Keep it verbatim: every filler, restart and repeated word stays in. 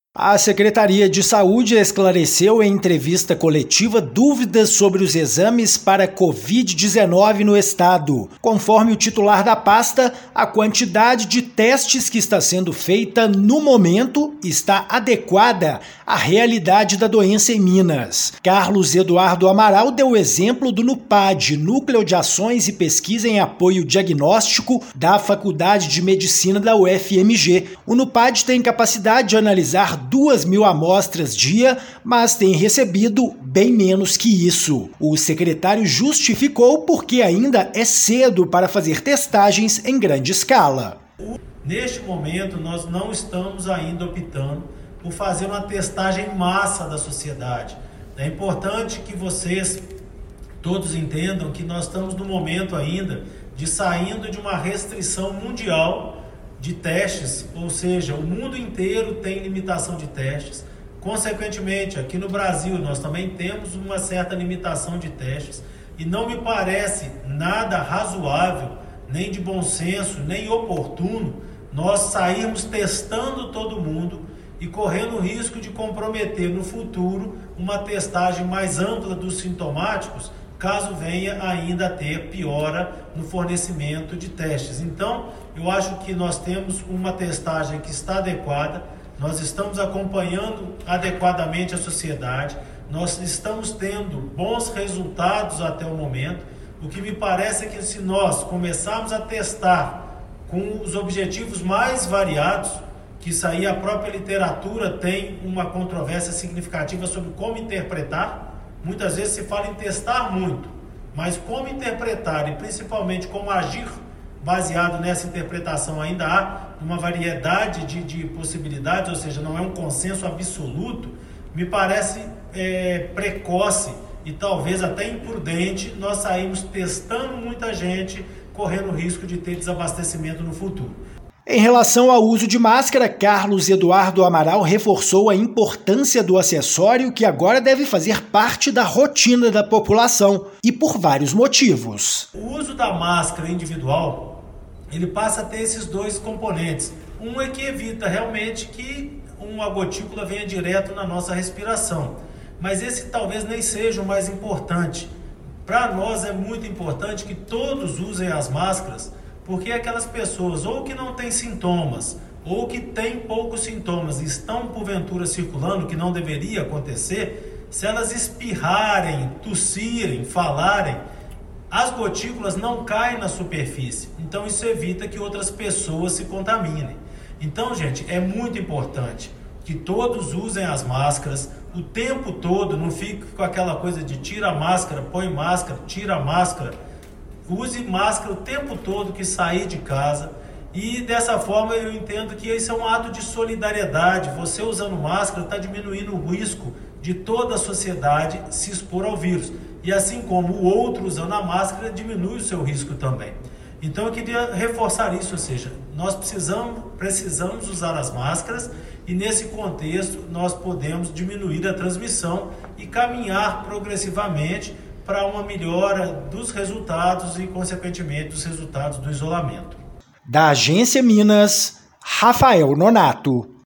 A Secretaria de Saúde esclareceu em entrevista coletiva dúvidas sobre os exames para covid dezenove no estado. Conforme o titular da pasta, a quantidade de testes que está sendo feita no momento está adequada à realidade da doença em Minas. Carlos Eduardo Amaral deu o exemplo do NUPAD, Núcleo de Ações e Pesquisa em Apoio Diagnóstico da Faculdade de Medicina da U F M G. O NUPAD tem capacidade de analisar duas mil amostras dia, mas tem recebido bem menos que isso. O secretário justificou porque ainda é cedo para fazer testagens em grande escala. Neste momento, nós não estamos ainda optando por fazer uma testagem em massa da sociedade. É importante que vocês todos entendam que nós estamos no momento ainda de saindo de uma restrição mundial de testes, ou seja, o mundo inteiro tem limitação de testes. Consequentemente, aqui no Brasil nós também temos uma certa limitação de testes e não me parece nada razoável, nem de bom senso, nem oportuno nós sairmos testando todo mundo e correndo o risco de comprometer no futuro uma testagem mais ampla dos sintomáticos, caso venha ainda a ter piora no fornecimento de testes. Então, eu acho que nós temos uma testagem que está adequada, nós estamos acompanhando adequadamente a sociedade, nós estamos tendo bons resultados até o momento. O que me parece é que se nós começarmos a testar com os objetivos mais variados, que isso aí a própria literatura tem uma controvérsia significativa sobre como interpretar. Muitas vezes se fala em testar muito, mas como interpretar e principalmente como agir baseado nessa interpretação ainda há uma variedade de, de possibilidades, ou seja, não é um consenso absoluto, me parece é, precoce e talvez até imprudente nós sairmos testando muita gente, correndo o risco de ter desabastecimento no futuro. Em relação ao uso de máscara, Carlos Eduardo Amaral reforçou a importância do acessório que agora deve fazer parte da rotina da população e por vários motivos. O uso da máscara individual, ele passa a ter esses dois componentes. Um é que evita realmente que uma gotícula venha direto na nossa respiração, mas esse talvez nem seja o mais importante. Para nós é muito importante que todos usem as máscaras, porque aquelas pessoas ou que não têm sintomas, ou que têm poucos sintomas e estão porventura circulando, que não deveria acontecer, se elas espirrarem, tossirem, falarem, as gotículas não caem na superfície. Então isso evita que outras pessoas se contaminem. Então, gente, é muito importante que todos usem as máscaras o tempo todo, não fique com aquela coisa de tira a máscara, põe máscara, tira a máscara. Use máscara o tempo todo que sair de casa e dessa forma eu entendo que isso é um ato de solidariedade. Você usando máscara está diminuindo o risco de toda a sociedade se expor ao vírus. E assim como o outro usando a máscara diminui o seu risco também. Então eu queria reforçar isso, ou seja, nós precisamos, precisamos usar as máscaras e nesse contexto nós podemos diminuir a transmissão e caminhar progressivamente para uma melhora dos resultados e, consequentemente, dos resultados do isolamento. Da Agência Minas, Rafael Nonato.